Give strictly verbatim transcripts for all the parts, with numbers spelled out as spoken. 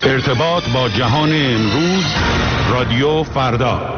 ارتباط با جهان امروز، رادیو فردا.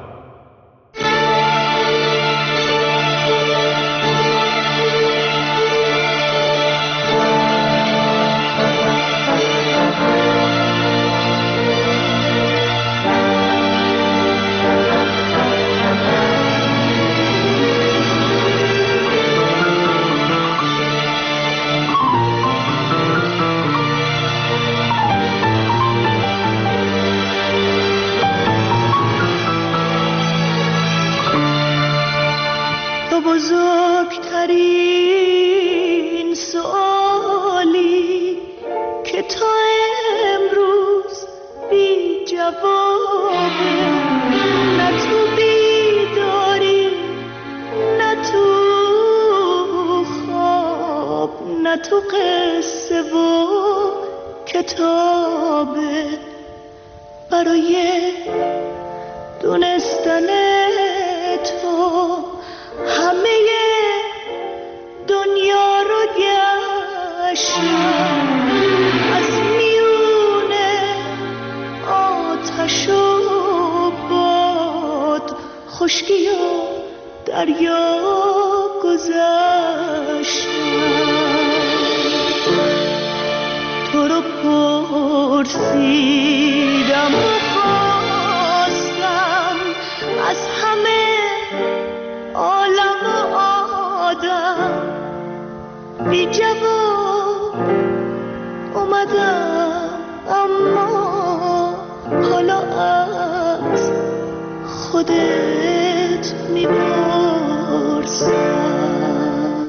بزرگترین سوالی که تا امروز بی جوابه، نه تو بیداری نه تو خواب نه تو قصه و کتابه. برای دونستن تو همه دنیا رو گشتم، از میونه آتش و باد، خشکی و دریا گذشتم. تو رو پرسیدم و خواستم از همه عالم و آدم، بی جواب اومدم، اما حالا از خودت میپرسم.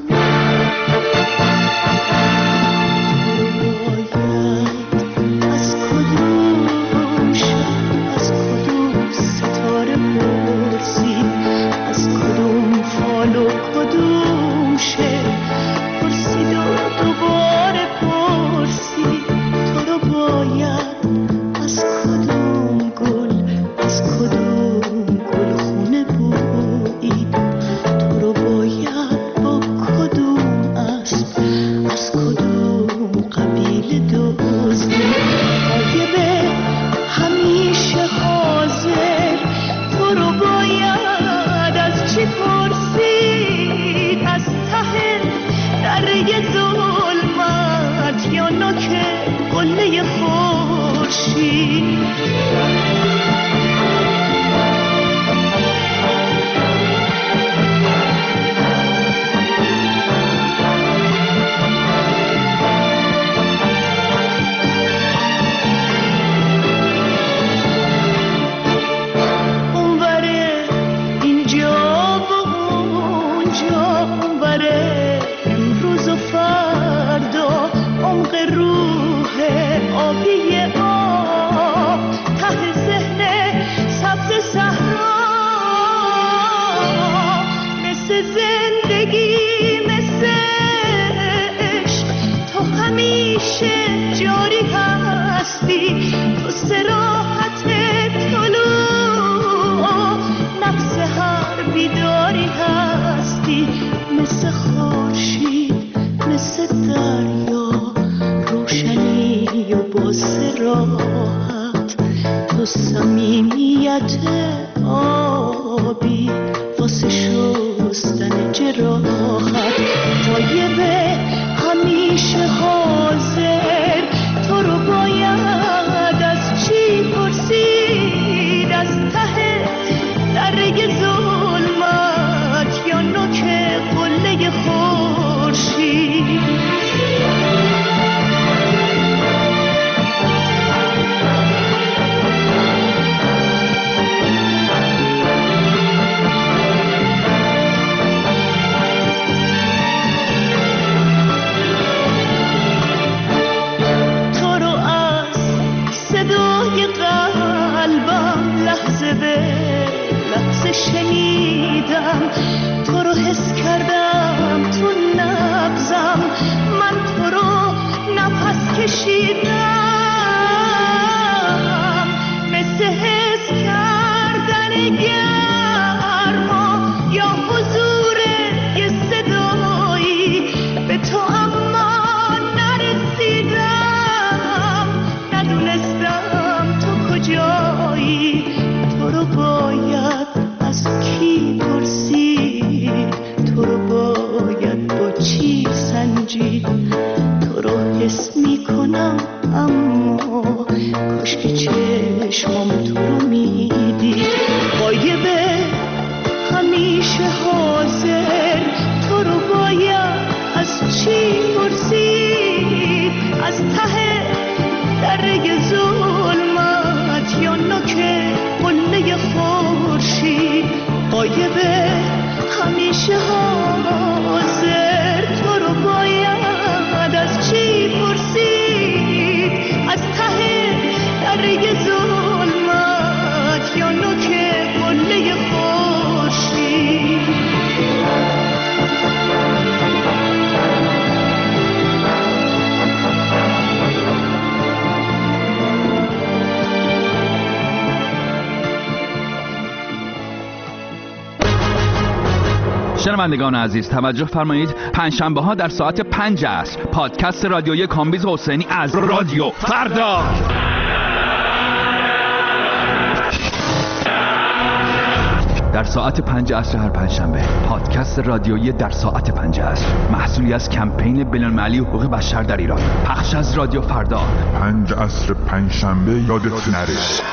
از کدوم شب، از کدوم ستاره پرسی، از کدوم فال و کدوم شعر پرسید و دوباره پرسی. تو رو باید از کدوم گل، از کدوم گلخونه بویید. تو رو باید با کدوم اسب، از کدوم قبیله دزدید. غایبه همیشه حاضر، تو رو باید از چی پرسید؟ از ته دره ظلمت یا نوک قله خورشید؟ صمیمیت آبی واسه شستن جراحت. طایبه همیشه حاضر، تو رو باید از چی پرسید؟ از ته دره ظلمت یا نوک قله خورشید؟ شنیدم تو رو، حس کردم تو نبضم، من تو رو نفس کشیدم، مثل حس کردن گرما یا حضور یه صدایی به تو، اما نرسیدم، ندونستم دلم، اما کاش که چشمام تو رو میدید. غایبه همیشه حاضر، تو رو باید از چی پرسید؟ از ته دره ظلمت یا نوک قله خورشید؟ غایبه همیشه حاضر، تو رو باید از چی پرسید؟ از ته دره ظلمت یا نوک قله خورشید؟ شنوندگان عزیز توجه فرمایید، پنجشنبه ها در ساعت پنج عصر پادکست رادیویی کامبیز حسینی از رادیو فردا. در ساعت پنج عصر هر پنجشنبه پادکست رادیویی در ساعت پنج عصر، محصولی از کمپین بین‌المللی حقوق بشر در ایران، پخش از رادیو فردا. پنج عصر پنجشنبه یادت نره.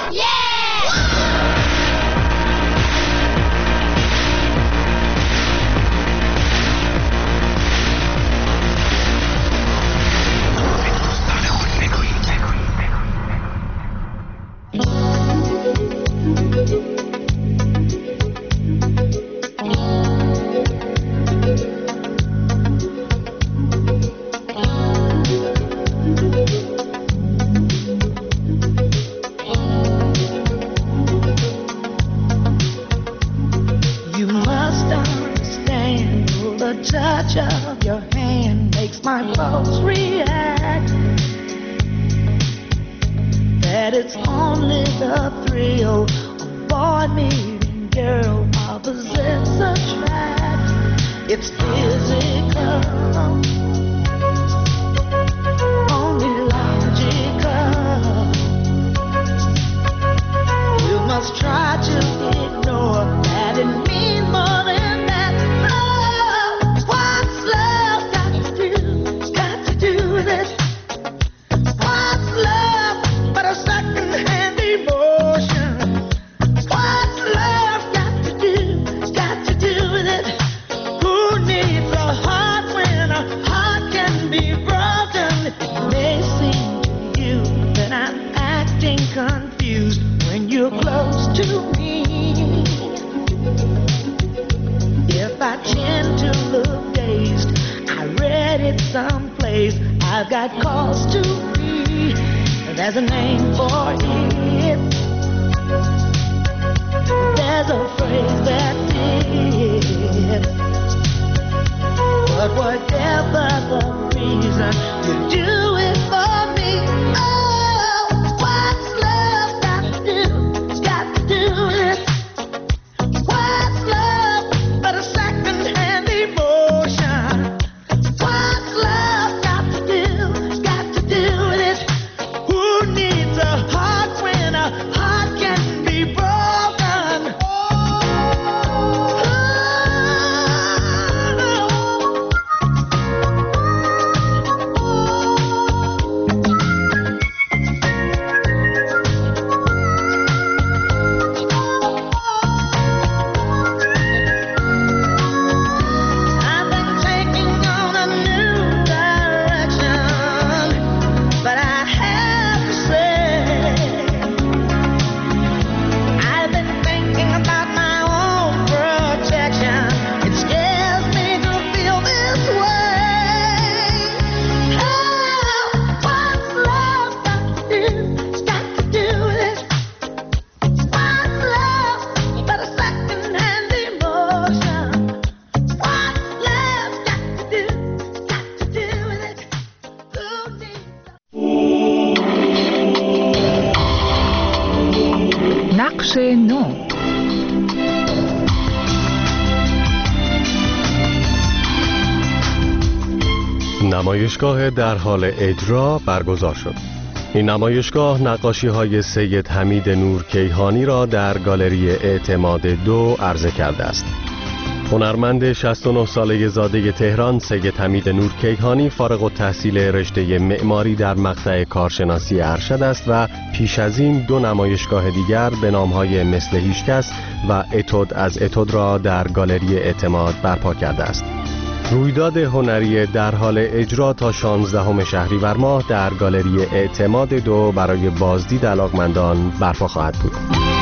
نو. نمایشگاه در حال اجرا برگزار شد. این نمایشگاه نقاشی‌های سید حمید نورکیهانی را در گالری اعتماد دو عرضه کرده است. هنرمند شصت و نه ساله زاده تهران سید حمید نورکیهانی فارغ التحصیل رشته معماری در مقطع کارشناسی ارشد است و پیش از این دو نمایشگاه دیگر به نام‌های مثل هیچکس و اتود از اتود را در گالری اعتماد برپا کرده است. رویداد هنری در حال اجرا تا شانزدهم شهریور ماه در گالری اعتماد دو برای بازدید علاقمندان برپا خواهد بود.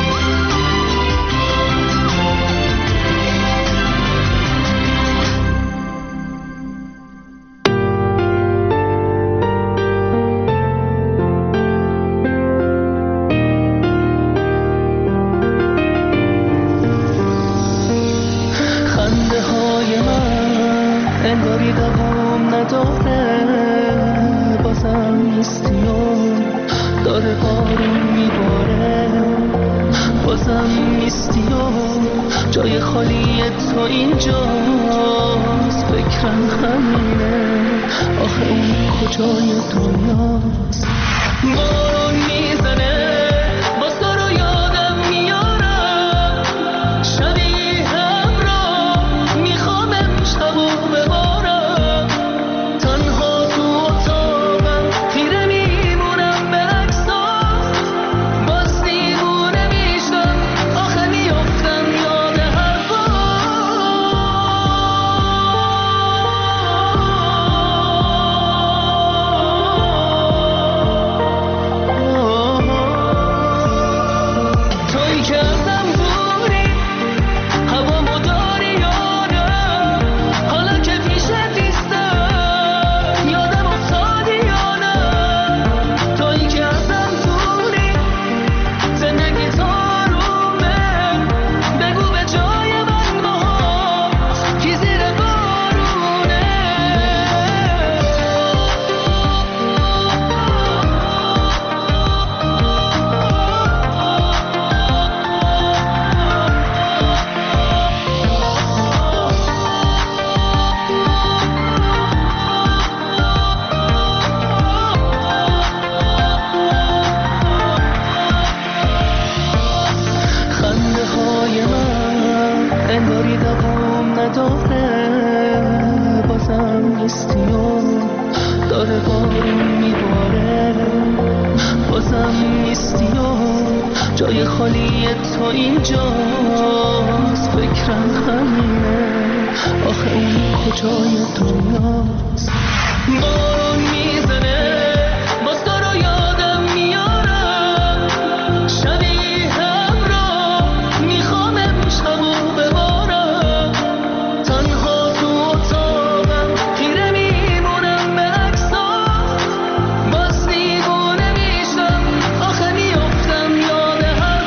جای خالی تو اینجاست، فکرم همینه، آخه اون کجای دنیاست. بارون میزنه باز تو رو یادم میارم، شبیهم را میخوام امشب و ببارم، تنها تو اتاقم خیره میمونم به عکسات، باز دیوونه میشم آخه میافتم یاد حرفات. تویی که ازم دوری هوامو داری یادم، حالا که پیشت نیستم یادم افتادی یا نه. تویی که ازم دوری زندگی تارومه، بگو به جای من باهات کی زیر بارونه. خنده های من انگاری دوام نداره، بازم نیستی و داره بارون میباره، بازم نیستی و جای خالی تو اینجاست، فکرم همینه، آخه اون کجای دنیاست. بارون میزنه باز تو رو یادم میارم، شبیهم را میخوام امشب و ببارم، تنها تو اتاقم خیره میمونم به عکسات، باز دیوونه میشم آخه میافتم یاد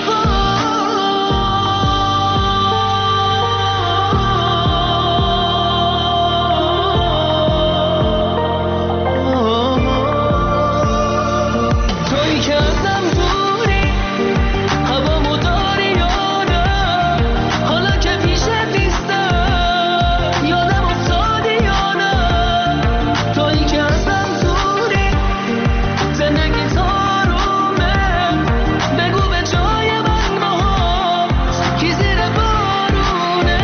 حرفات. تویی که ازم دوری هوامو داری یادم، حالا که پیشت نیستم یادم افتادی یا نه. تویی که ازم دوری زندگی تارومه، بگو به جای من باهات کی زیر بارونه.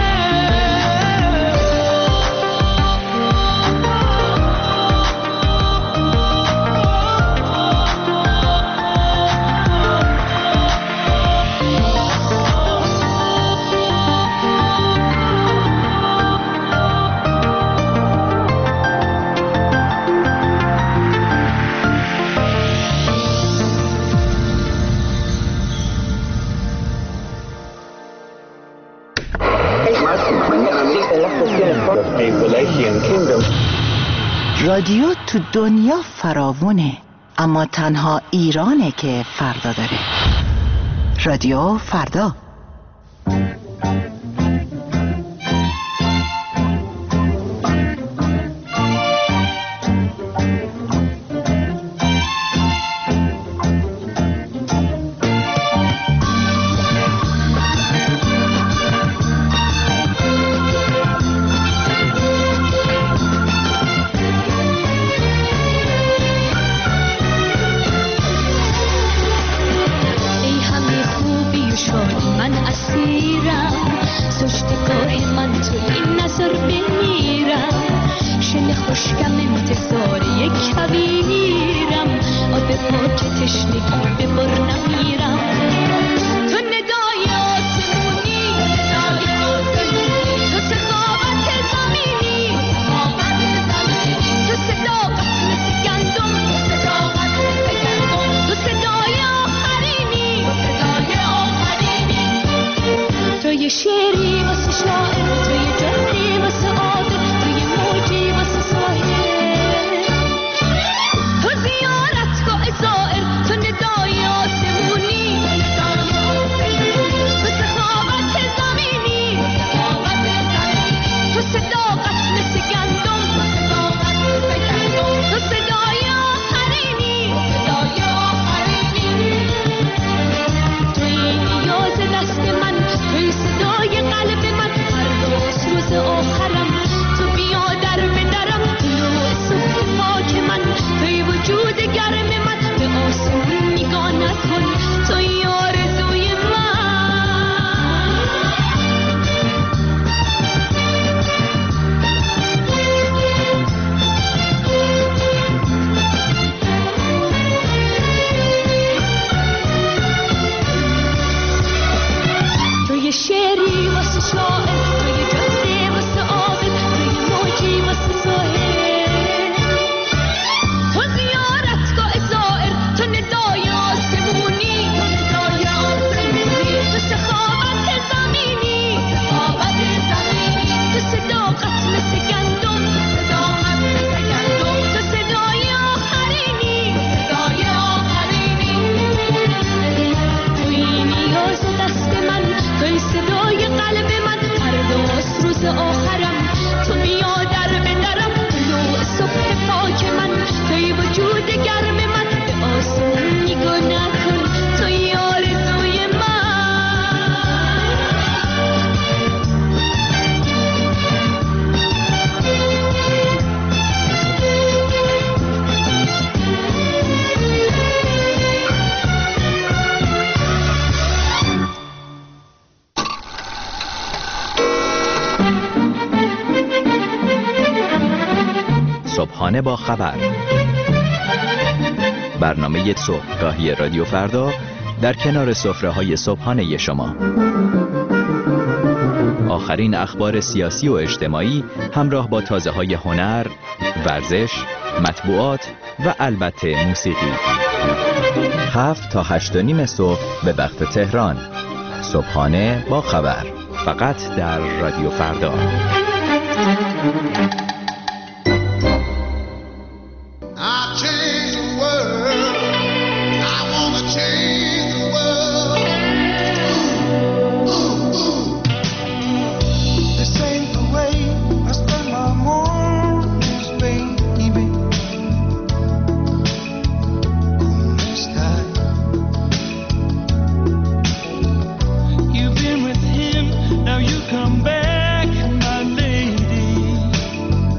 رادیو تو دنیا فراوونه، اما تنها ایرانه که فردا داره. رادیو فردا. ای همه خوبی و شادی من اسیرم، بذار بمیرم شل خوشگم انتظار یک کویرم آب پاک تشنگی به بر نمیرم تو ندای آسمونی ندای آسمونی تو سخاوت زمینی تو صداقت مثل گندم تو صداقت مثل گندم تو صدای آخرینی تو صدای آخرینی تو یه شعری واسه شاعر تو یه جزی واسه عابد تو یه موجی واسه ساحل تو زیارتگاه زائر تو ندای آسمونی تو سخاوت زمینی تو صداقت مثل گندم تو صدای آخرینی توی نیاز دست من توی صدای قلب من فرداست روز آخرم تو بیا در به درم طلوع صبح پاک من توی وجود گرم من به آسمون نگاه نکن توی آرزوی من توی شعری واسه شاعر توی جزی واسه عابد توی موجی واسه ساحل تو زیارتگاه زائر تو ندای آسمونی تو سخاوت زمینی تو صداقت مثل گندم تو صدای آخرینی توی نیاز دست من توی صدای قلب من فرداست روز آخرم تو بیا در به درم طلوع صبح پاک من توی وجود گرم من به آسمون نگاه نکن توی آرزوی من صبحانه با خبر، برنامه صبحگاهی رادیو فردا در کنار سفره‌های صبحانه شما. آخرین اخبار سیاسی و اجتماعی همراه با تازه‌های هنر، ورزش، مطبوعات و البته موسیقی. هفت تا هشت و نیم صبح به وقت تهران. صبحانه با خبر، فقط در رادیو فردا. You've been with him, now you come back, my lady.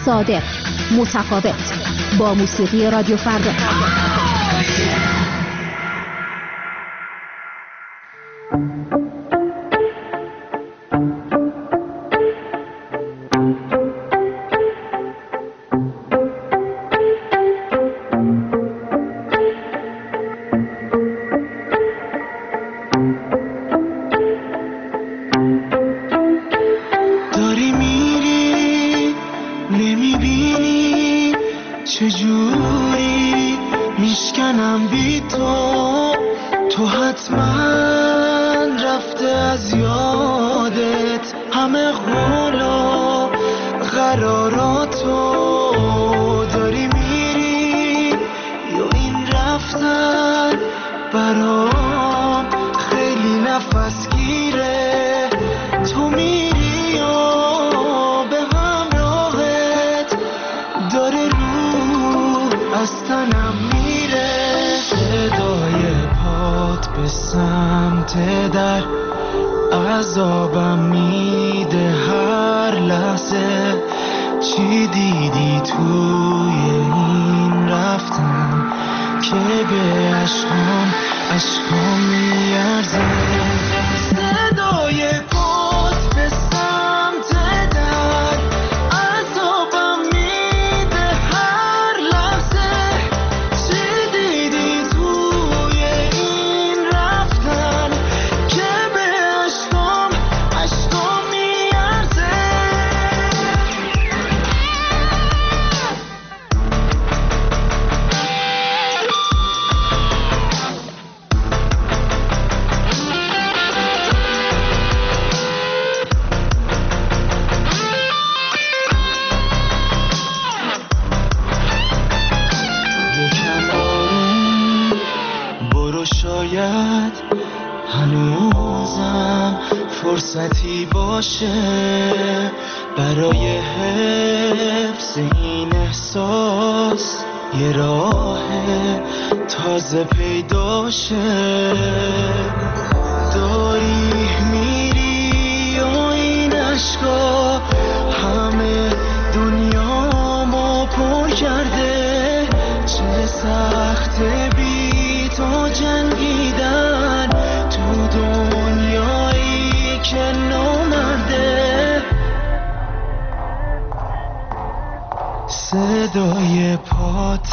صادق، متفاوت، با موسیقی رادیو فردا. چجوری میشکنم بی تو، تو حتما رفته از یادت همه قول و قراراتو. داری میری یا این رفتن برام خیلی نفس گیره. تو میری یا به همراهت داره از تنم میره. صدای پات به سمت در عذابم میده هر لحظه. چی دیدی توی این رفتن که به عشقام عشقام میارزه. صدای پات به سمت در عذابم میده هر لحظه. چی دیدی توی این رفتن که به عشقام عشقام میارزه. شاید هنوزم فرصتی باشه برای حفظ این احساس، یه راه تازه پیدا شه. داری میری و این عشقا همه دنیامو پر کرده. چه سخته بی تو جنگیدن تو دنیایی که نامرده. صدای پات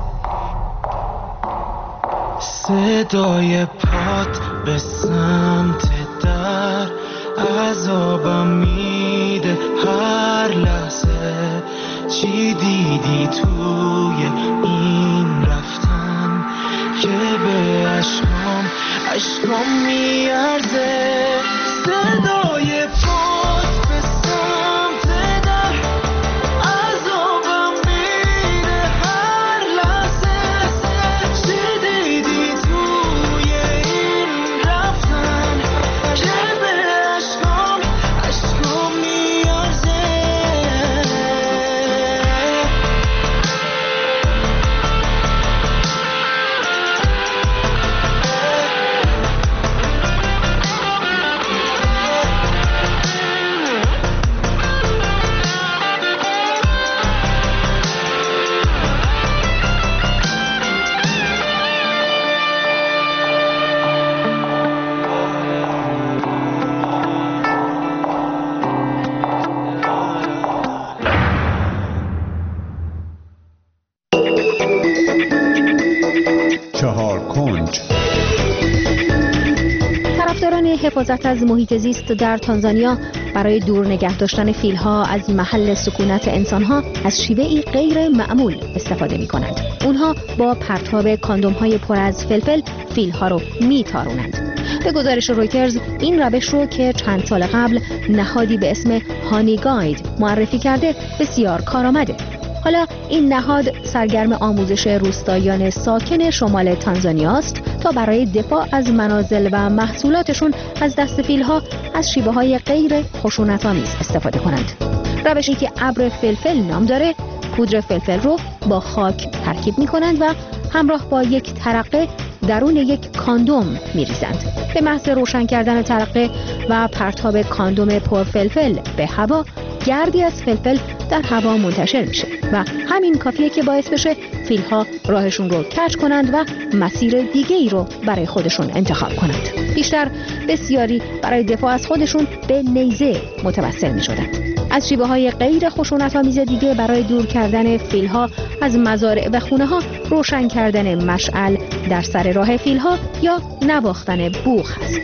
صدای پات به سمت در عذابم میده هر لحظه. چی دیدی توی این رفتن که به عشقام عشقام میارزه. صدای پات به سمت در عذابم میده هر لحظه. چی دیدی توی این رفتن که به عشقام عشقام میارزه. طرفداران حفاظت از محیط زیست در تانزانیا برای دور نگه داشتن فیل‌ها از محل سکونت انسان‌ها از شیوهی غیر معمول استفاده می‌کنند. اونها با پرتاب کاندوم‌های پر از فلفل فیل‌ها رو می‌تارونند. به گزارش رویترز این روش رو که چند سال قبل نهادی به اسم هانی گاید معرفی کرده بسیار کارآمده. حالا این نهاد سرگرم آموزش روستاییان ساکن شمال تانزانیا است تا برای دفاع از منازل و محصولاتشون از دست فیل‌ها از شیوه‌های غیر خشونت‌آمیز استفاده کنند. روشی که ابر فلفل نام داره، پودر فلفل رو با خاک ترکیب می‌کنند و همراه با یک ترقه درون یک کاندوم می‌ریزند. به محض روشن کردن ترقه و پرتاب کاندوم پر فلفل به هوا، گردی از فلفل در هوا منتشر میشه و همین کافیه که باعث بشه فیل‌ها راهشون رو کج کنند و مسیر دیگه ای رو برای خودشون انتخاب کنند. بیشتر بسیاری برای دفاع از خودشون به نیزه متوسل میشدند. از شیوه‌های غیر خشونت‌آمیز دیگه برای دور کردن فیل‌ها از مزارع و خونه‌ها روشن کردن مشعل در سر راه فیل‌ها یا نواختن بوق هست.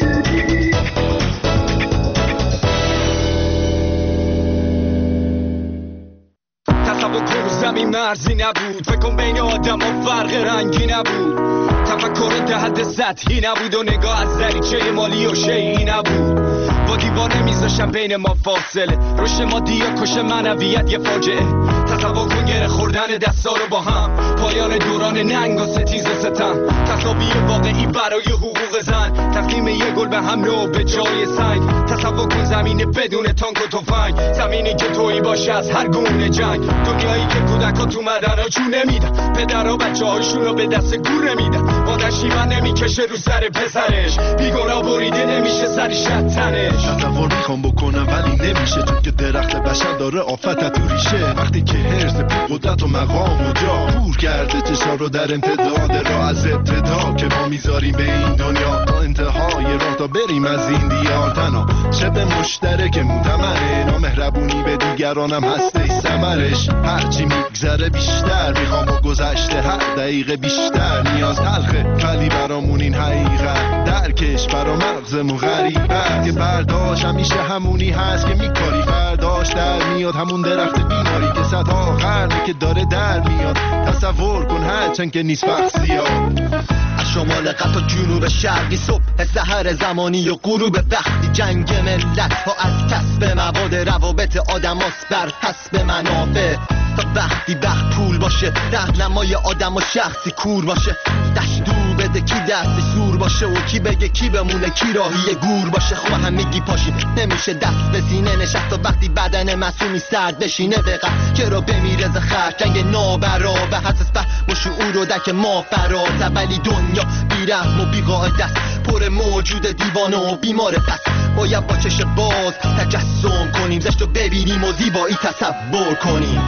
تصور کن زمین مرزی نبود، فکر کن بین آدم ها فرق رنگی نبود، تفکر ده سطحی نبود و نگاه از دریچه مالی و شیعی نبود. با دیوار نمیذاشم بین ما فاصله، رشد مادی یا کش معنویت یه فاجعه. تصور کن گره خوردن دستا رو با هم، پایان دوران ننگ و ستیز و ستم، تصاویر واقعی برای حقوق زن، تقدیم یه گل به هم نو به جای سنگ. تصور کن زمین بدون تانک و تفنگ، زمینی که تویی باشه از هر گونه جنگ، دنیایی که کودکا تو مدرها چون نمیدن، پدرها بچه هاشون رو به دست گور نمیدن، مادر شیون نمیکشه رو سر پسرش، بیگناه بریده نمیشه سرش تنش. تصور میخوام بکنم ولی نمیشه، چون که درخت بشر داره آفت تو ریشه. وقتی که هرس بی قدرت و مقام و جا پور کرده چشا رو در امتداد راه، از ابتدا که ما میذاریم به این دنیا تا انتهای راه تا بریم از این دیار تنها. شب مشترک متمنه، نامهربونی به دیگرانم هسته ثمرش. هرچی میگذره بیشتر میخوام با گذشته هر دقیقه بیشتر. نیاز تلخه ولی برامون این حقیقت، درکش برا مغزمون غریبه که برداشت همیشه همونی هست که میکاری فرداش در میاد. همون درخت بیماری که صدها قرنه که داره در میاد. تصور کن هرچند که نیست وقت زیاد، از شمال قطع و جنوب شرقی، صبح سحر زمانی و غروب وقتی، جنگ ملت ها از کسب مواد، روابط آدم هاست بر حسب منافع. تا وقتی وقت پول باشه، راهنمای آدم و شخصی کور باشه، دشت دور بده کی دستی سور باشه و کی بگه کی بمونه کی راهی گور باشه. خب همگی پاشی نمیشه دست به سینه نشست، و وقتی بدن معصومی سرد بشینه دقت که رو بمیره ز خرج جنگ نابرا و حساس به شعور و دک ما فرات. ولی دنیا بی رحم و بی قاعده است، پر موجود دیوانه و بیمار پس. باید با چش باز تجسم کنیم، زشت رو ببینیم و زیبایی تصور کنیم.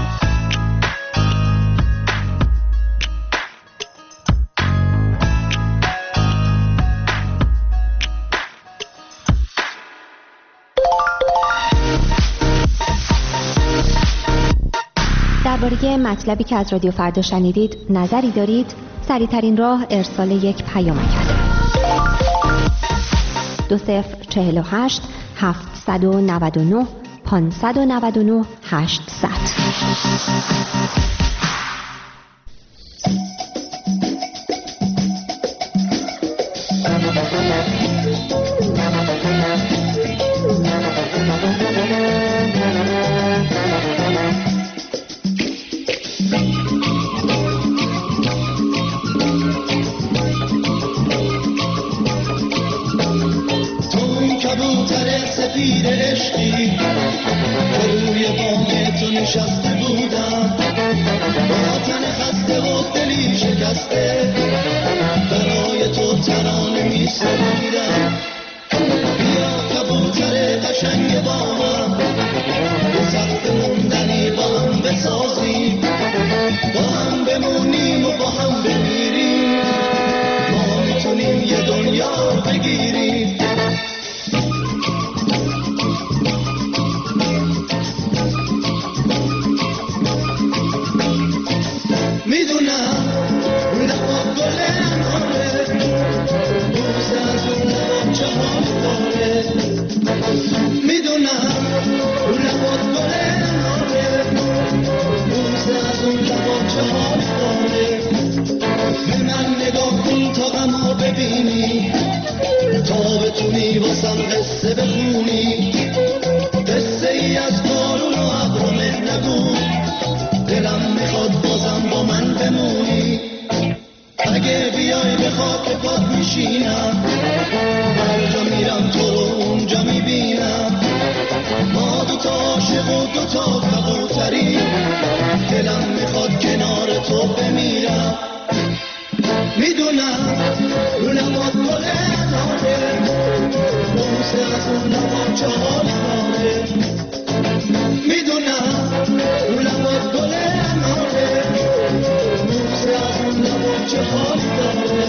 درباره مطلبی که از رادیو فردا شنیدید نظری دارید؟ سریع‌ترین راه ارسال یک پیامک است. دو صفر چهل و هشت هفتصد و نود و نه پانصد و نود و نه هشتصد. میدونم رو نباد گل ناره بوسه از اون لبا چه حال داره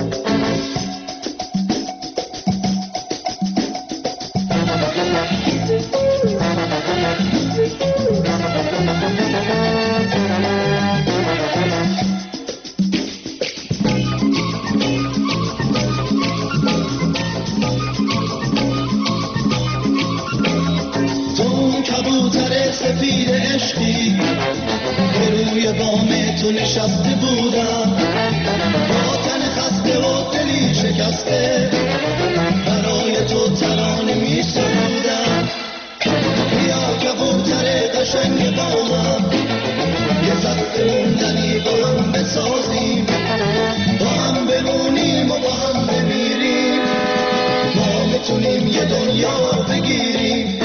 سفید عشقی به روی بام تو نشسته بودم با تن خسته و دلی شکسته برای تو ترانه می سرودم بیا کبوتر قشنگ بامم یه سخت موندنی با هم بسازیم با هم بمونیم و با هم بمیریم ما میتونیم یه دنیا بگیریم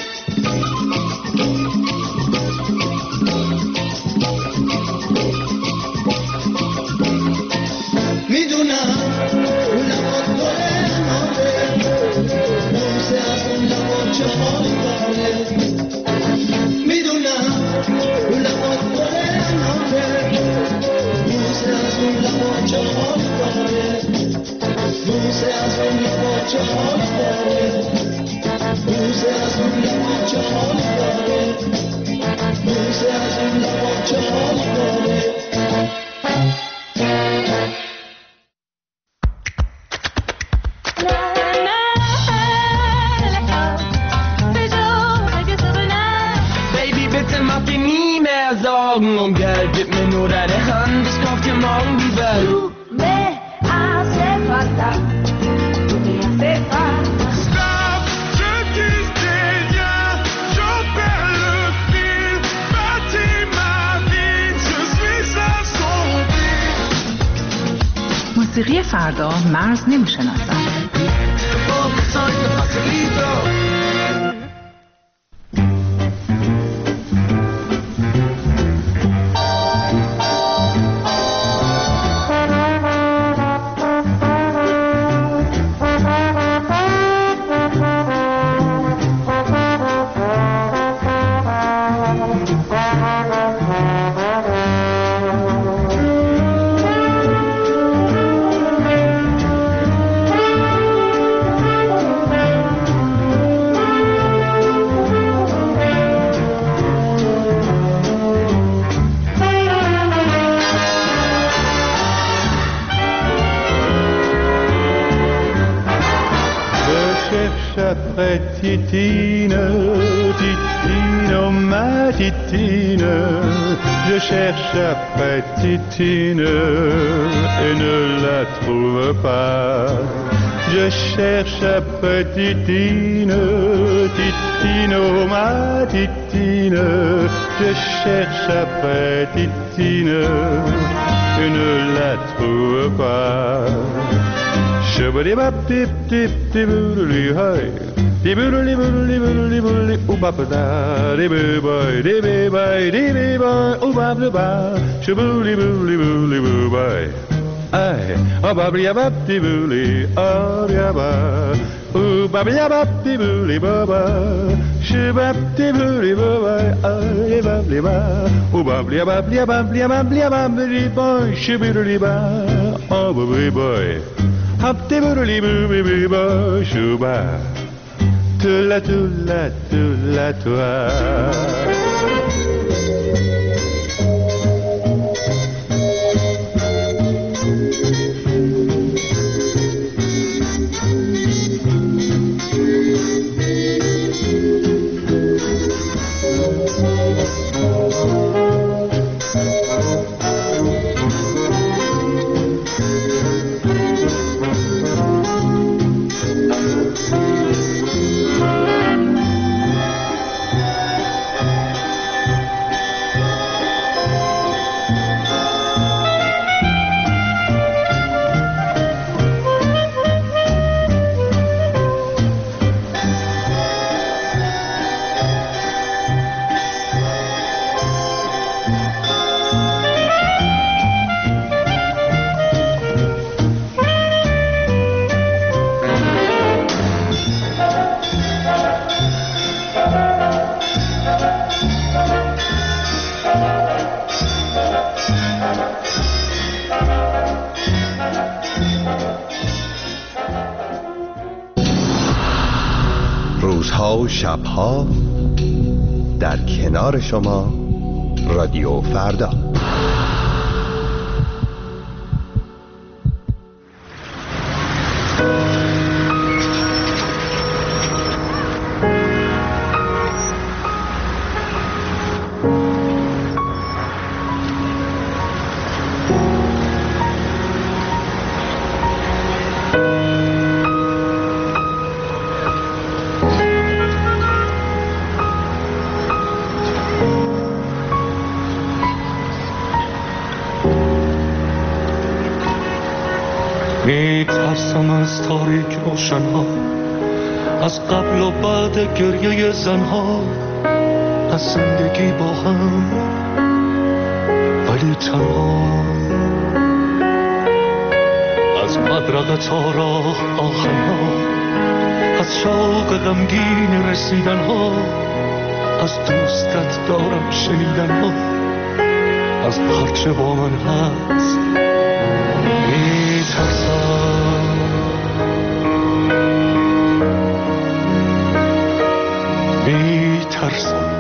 Om geldet med några hand det ska till mång vi väl me hace falta tú me hace falta Stop, je dis déjà je perds le fil bâtis ma vie je suis à son fil موسیقی فردا مرز نمیشناسد Titine, Titine, oh ma Titine, je cherche après Titine et ne la trouve pas. Je cherche après Titine, Titine, oh ma Titine, je cherche après Titine et ne la trouve pas. Shabadi bap tip tip tip hey. Di bully bully bully bully oh baba da di boy di boy di boy oh baba ba shibuli bully bully boy ay oh baba ya bab di bully oh ya ba oh baba ya bab di bully baba shibab di bully boy ay baba ba oh baba ya bab ya bab ya bab ya bab di boy shibuli ba oh baba boy hab di bully bully boy shuba Tula tula tula tula Thank you. روزها و شبها در کنار شما رادیو فردا. میترسم از تاریک روشنها، از قبل و بعد گریه زنها، از زندگی با هم ولی تنها، از مدرقه تا راه آخرها، از شوق غمگین رسیدنها، از دوستت دارم شنیدنها، از هرچه با من هست میترسم. میترسم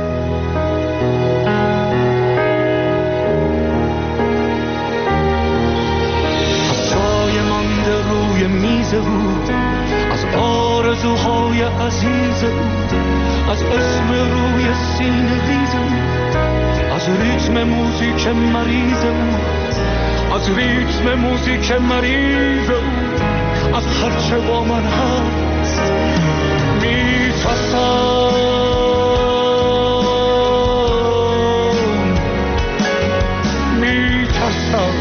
از جای مانده روی میز او، از آرزوهای عزیز او، از اسم روی سینه ریز او، از ریتم موزیک مریض او، از ریتم موزیک مریض او، از هرچه با من هست میترسم. میترسم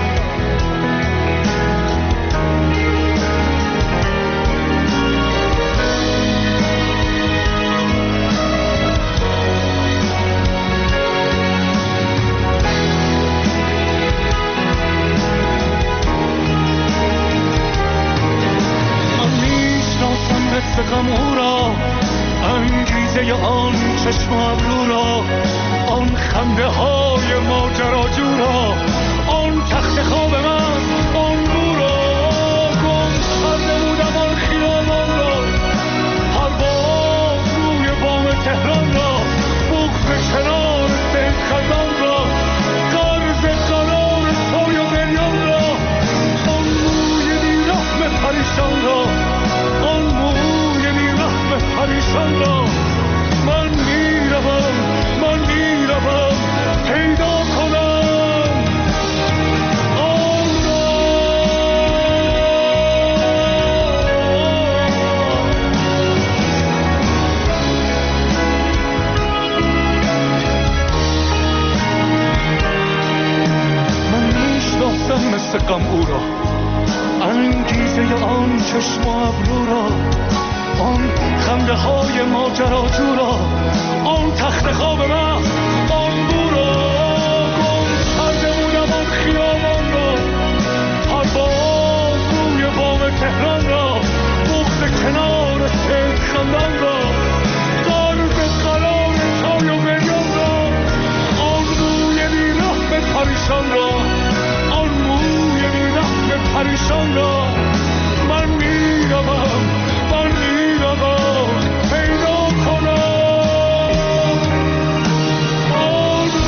غم او را، انگیزه آن چشم ابرو را، آن خنده های ماجراجو را، آن تخت خواب من، آن بو را، گم کرده بودم آن خیابان را، پرواز روی بام تهران را، بغض کنار سید خزان را، قرض قرار سوی و بریان را، آن موی بیرحم پریشان را، آن موی پریشان را. من میروم، من میروم پیدا کنم آن را. من میشناسم مثل غم او را، انگیزه آن چشم و ابرو را، آن خنده های ماجراجو را، آن تخت خواب من، آن بو را، گم کرده بودم آن خیابان را، پرواز روی بام تهران را، بغض کنار سید خندان را، قرض قرار چای و بریان را، آن موی بیرحم پریشان را، آن موی بیرحم پریشان را. من میروم، من میروم پیدا کنم آن را.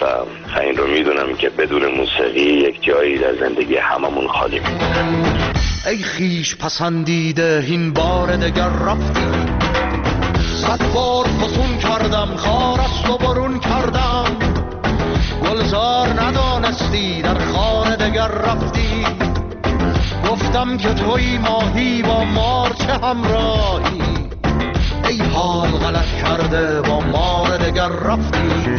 و این رو میدونم که بدون موسیقی یک جایی در زندگی هممون خالی میمونه. ای خیش پسندیده این بار دگر رفتی، صد بار فسون کردم خارست و برون کردم، گلزار ندانستی در خانه دگر رفتی، گفتم که توی ماهی با مار چه همراهی، ای حال غلط کرده با مار دگر رفتی.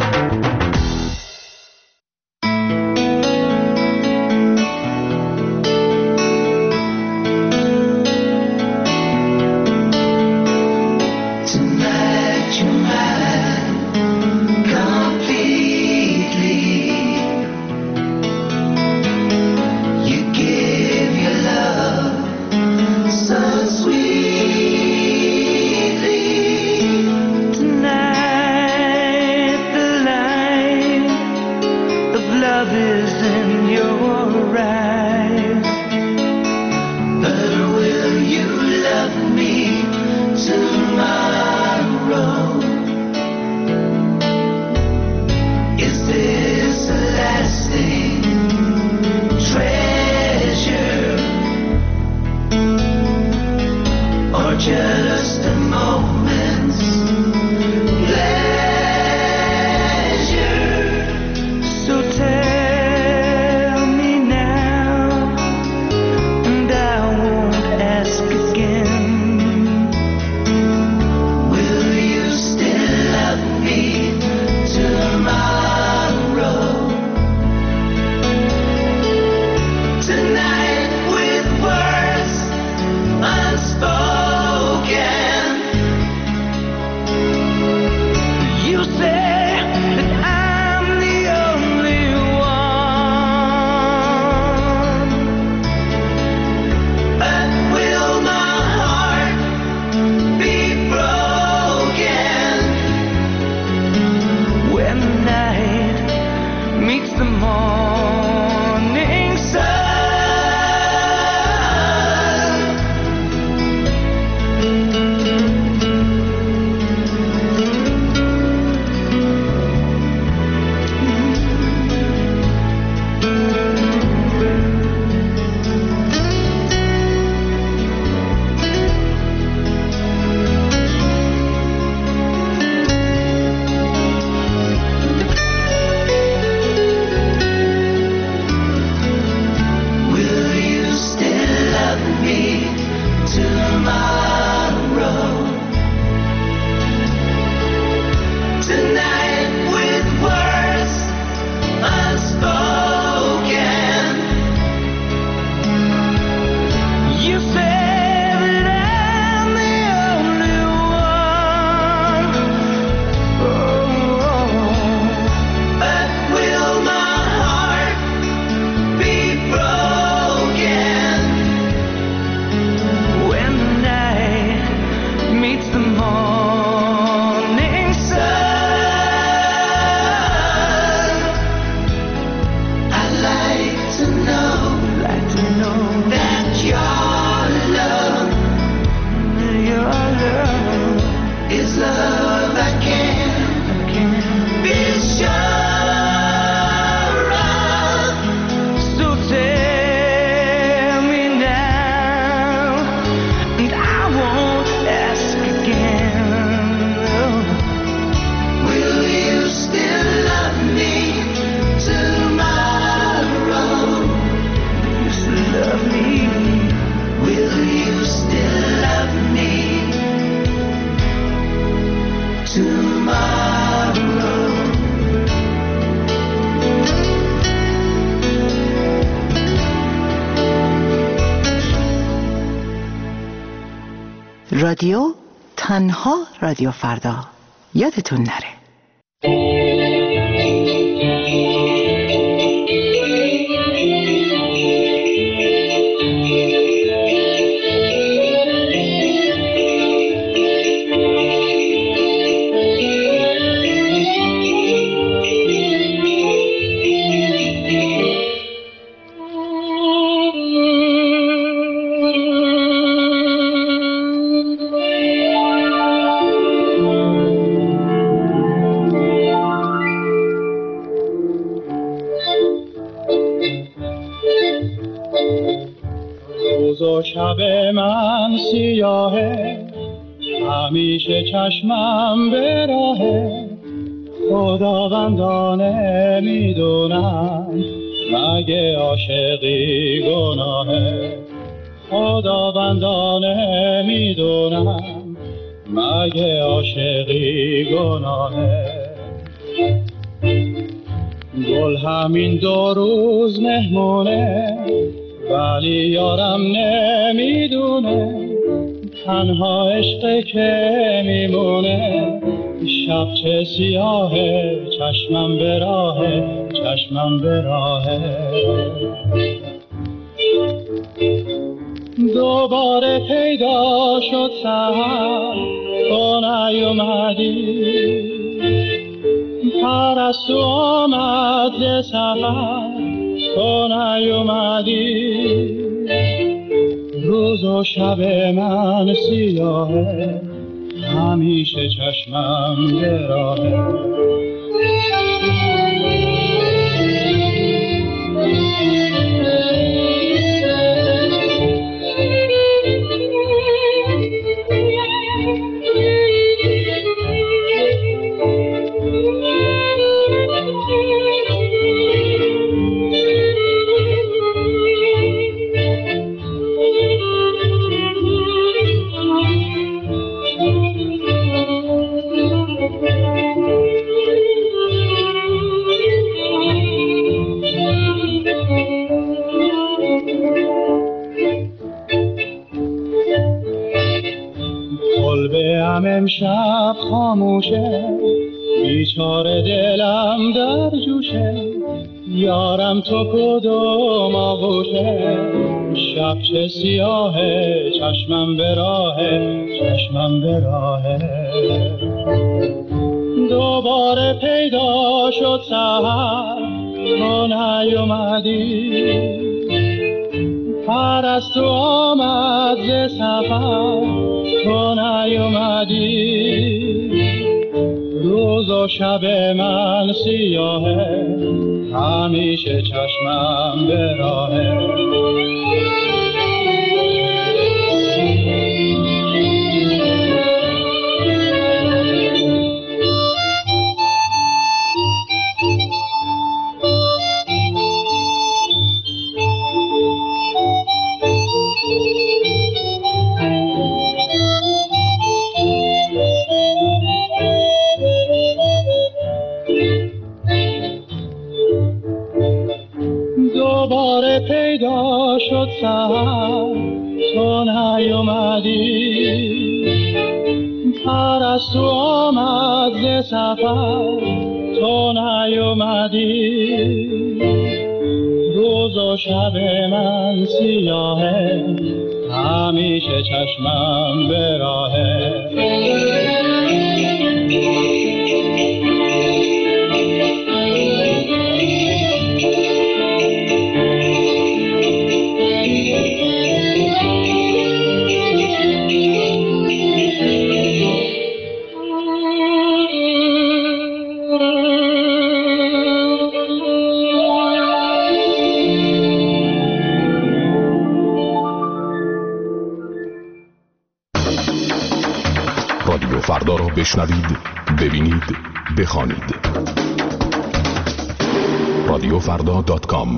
رادیو تنها رادیو فردا، یادتون نره. شب من سیاهه، همیشه چشمم به راهه. خداوندانه میدونم مگه عاشقی گناهه. خداوندانه میدونم مگه عاشقی گناهه. گل همین دو روز مهمونه، ولی یارم نمیدونه تنها عشق که میمونه. شب چه سیاهه، چشمم به راهه، چشمم به راهه. دوباره پیدا شد سحر، تو نیومدی. پرستو آمد ز سفر، تو نیومدی. روز و شب من سیاهه، همیشه چشمم به راهه. کلبه‌ام امشب خاموشه، بیچاره دلم در جوشه. یارم تو کدوم آغوشه، شب چه سیاهه، چشمم به راهه، چشمم به راهه. دوباره پیدا شد سحر، تو نیومدی. پرستو آمد ز سفر، تو نیومدی. روز و شب من سیاهه، همیشه چشمم به راهه. دوباره پیدا شد سحر، تو نیومدی. پرستو آمد ز سفر، تو نیومدی. روز و شب من سیاهه، همیشه چشمم به راهه. رادیو فردا را بشنوید، ببینید، بخوانید. رادیو فردا دات کام.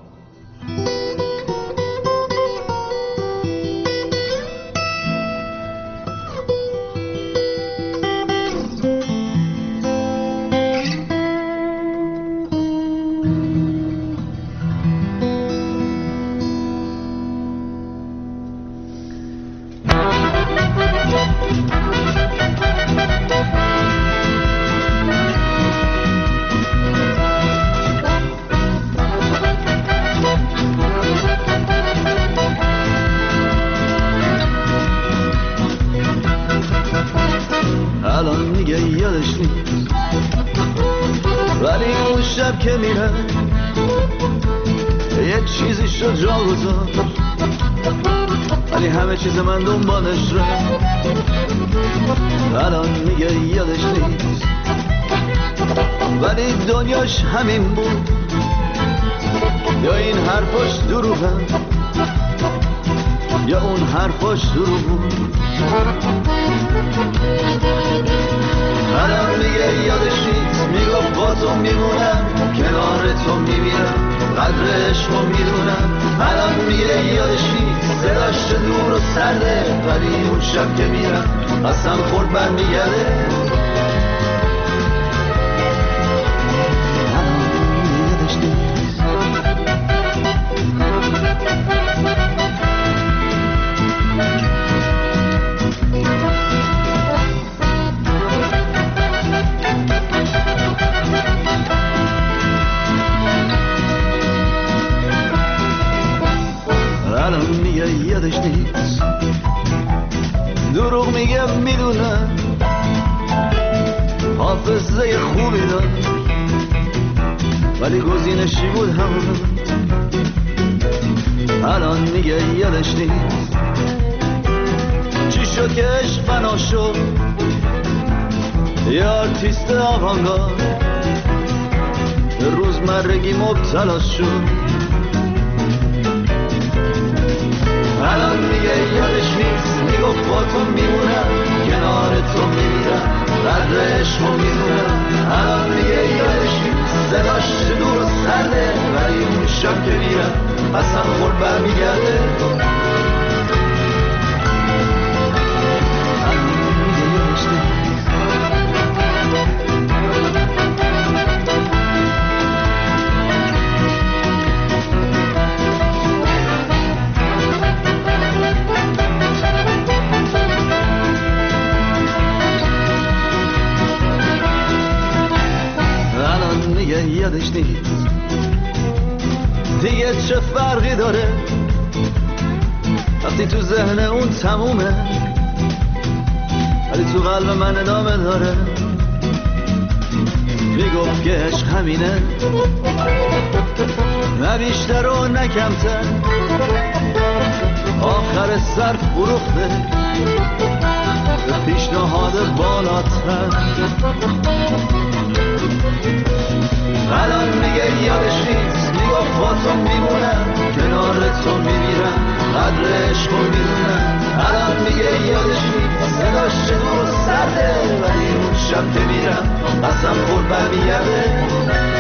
الان میگه یادش نیست، ولی اون شب که میره یه چیزی شد جا گذار، ولی همه چیز من دنبالش رو. الان میگه یادش نیست، ولی دنیاش همین بود، یا این حرفاش دروغه. یا اون حرفاش دروغ بود. الان میگه یادش نیست، میگفت با تو میمونم، کنار تو میمیرم، قدر عشقو میدونم. الان میگه یادش نیست، صداش دور و سرده، ولی اون شب که میرم قسم خورد برمیگرده. الان میگه یادش نیست، دروغ میگه میدونم، حافظه خوبی داشت ولی گزینشی بود همون. الان میگه یادش نیست چی شد که عشق فنا شد، یه آرتیست آوانگارد به روزمرگی مبتلا شد. الان میگه یادش نیست، میگفت با تو میمونم، کنار تو میمیرم، قدر عشقو میدونم. الان میگه یادش نیست، صداش دور و سرده، ولی اون شب که میرم قسم خورد برمیگرده. یادش نیست دیگه چه فرقی داره وقتی تو ذهن اون تمومه، ولی تو قلب من ادامه داره. میگفت که عشق همینه، نه بیشتر و نه کمتر، آخر سر فروخته به پیشنهاد بالاتر. الان میگه یادش نیست، میگفت با تو میمونم، کنار تو میمیرم، قدر عشقو میدونم. الان میگه یادش نیست، صداش دور و سرده، ولی اون شب که میرم قسم خورد برمیگرده.